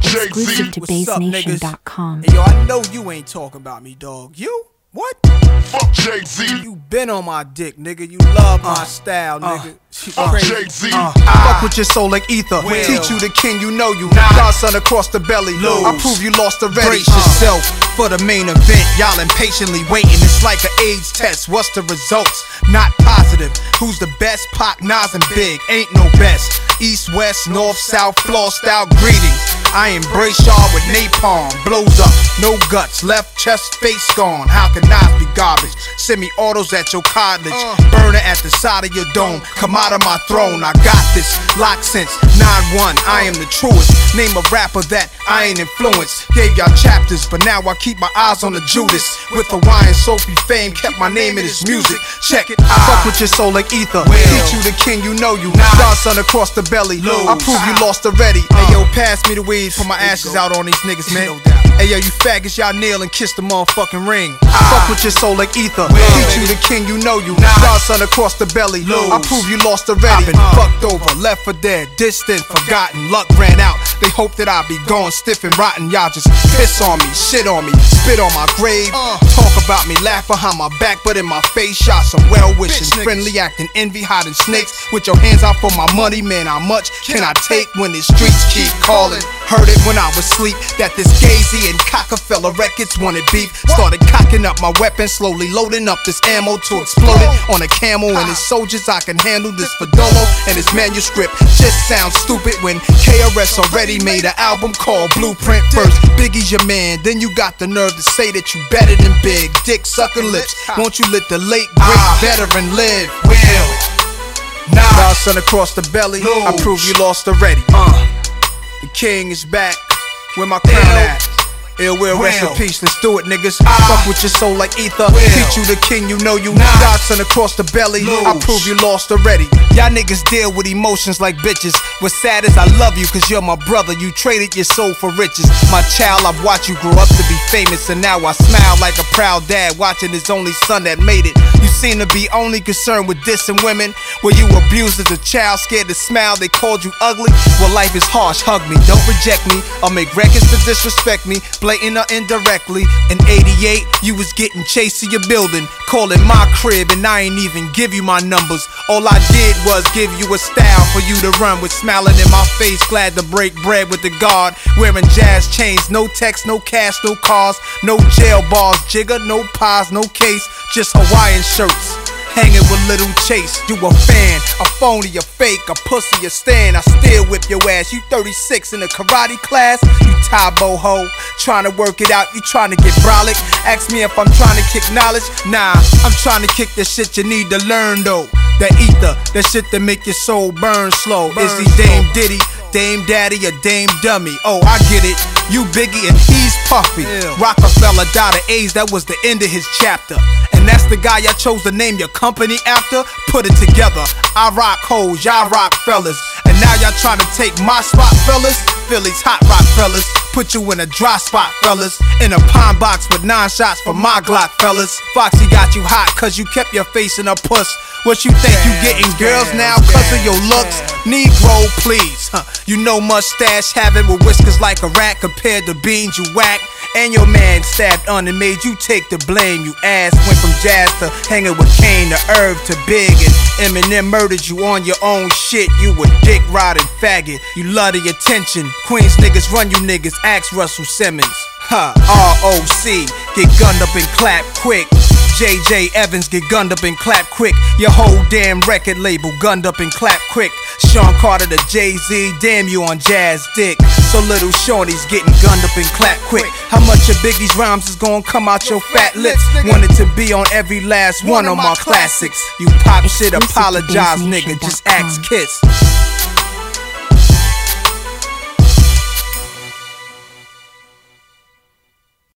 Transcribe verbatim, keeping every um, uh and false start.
Exclusive to Bass Nation dot com. Hey, yo, I know you ain't talking about me, dog. You? What? Fuck Jay-Z. You been on my dick, nigga. You love my uh, style, nigga. Uh, Fuck Jay-Z. Uh, I fuck with your soul like ether. Will. Teach you the king, you know you. Godson across the belly. Lose. I prove you lost already. Brace uh. yourself for the main event. Y'all impatiently waiting. It's like an AIDS test. What's the results? Not positive. Who's the best? Pac, Nas, and Big. Ain't no best. East, west, north, south, floor style greetings. I embrace y'all with napalm. Blows up, no guts, left chest, face gone. How can Nas be garbage? Semi-autos at your cartilage, uh. burner at the side of your dome. Come out of my throne, I got this. Locked since nine one, I am the truest. Name a rapper that I ain't influenced. Gave y'all chapters, but now I keep my eyes on the Judas. With Hawaiian Sophie fame, kept my name in his music. Check it, I fuck with your soul like ether. Will. Teach you the king, you know you. Godson across the belly. Lose. I prove you lost already. Uh. Hey yo, pass me the weed. Put my ashes out on these niggas, man. Hey yo, you faggots, y'all kneel and kiss the motherfucking ring. I fuck with your soul like ether. Teach you the king, you know you. Godson across the belly. Lose. I prove you lost already. Been uh. fucked over, left for dead, distant, forgotten. Luck ran out. They hope that I be gone, stiff and rotten. Y'all just piss on me, shit on me, spit on my grave. Uh. Talk about me, laugh behind my back, but in my face, shot some well wishing, friendly acting, envy, hiding snakes. With your hands out for my money, man. How much can I take when the streets keep calling? Heard it when I was asleep that this Gazy and Cockefeller records wanted beef. Started cocking up my weapon, slowly loading up this ammo to explode it on a camel and his soldiers. I can handle this Fadolo and his manuscript. Just sounds stupid when K R S already made an album called Blueprint. First, Biggie's your man, then you got the nerve to say that you better than Big. Dick sucking lips, won't you let the late great veteran live? Will. Nah. Godson across the belly, Lose. I prove you lost already. Uh. The king is back, where my crown at? Ill will, rest in peace, let's do it, niggas. I fuck with your soul like ether. Will. Teach you the king, you know you. Nah. Godson across the belly, Lose. I prove you lost already. Y'all niggas deal with emotions like bitches. What's sad is I love you cause you're my brother. You traded your soul for riches. My child, I've watched you grow up to be famous, and now I smile like a proud dad watching his only son that made it. You seem to be only concerned with dissing women. Were you abused as a child, scared to smile, they called you ugly? Well, life is harsh, hug me, don't reject me. I'll make records to disrespect me, blatant or indirectly. In eighty-eight, you was getting chased to your building, calling my crib, and I ain't even give you my numbers. All I did was give you a style for you to run with, smiling in my face, glad to break bread with the guard. Wearing jazz chains, no text, no cash, no cars, no jail bars, jigger, no pies, no case, just Hawaiian shirts. Hanging with Little Chase, you a fan, a phony, a fake, a pussy, a stand. I still whip your ass, you thirty-six in a karate class. You Tybo ho, trying to work it out, you trying to get brolic. Ask me if I'm trying to kick knowledge, nah, I'm trying to kick the shit you need to learn though. That ether, that shit that make your soul burn slow. Burn Is he Dame Diddy, Dame Daddy, or Dame Dummy? Oh, I get it, you Biggie and he's Puffy. Ew. Rockefeller died of AIDS, that was the end of his chapter. And that's the guy y'all chose to name your company after? Put it together, I rock hoes, y'all rock fellas. And now y'all trying to take my spot, fellas. Philly's hot rock fellas, put you in a dry spot, fellas. In a pine box with nine shots for my Glock, fellas. Foxy got you hot cause you kept your face in a puss. What you think you getting girls now cause of your looks? Negro, please, huh. You know mustache having with whiskers like a rat compared to beans you whack. And your man stabbed on and made you take the blame. You ass went from jazz to hanging with Kane to Irv to Big, and Eminem murdered you on your own shit. You a dick riding faggot, you love the attention. Queens niggas run you niggas, ask Russell Simmons. Huh, R O C, get gunned up and clap quick. J J Evans, get gunned up and clap quick. Your whole damn record label gunned up and clap quick. Sean Carter to Jay-Z, damn you on jazz dick. So little Shorty's getting gunned up and clap quick. How much of Biggie's rhymes is gonna come out your fat lips? Wanted to be on every last one of my classics. You pop shit, apologize nigga, just ask Kiss.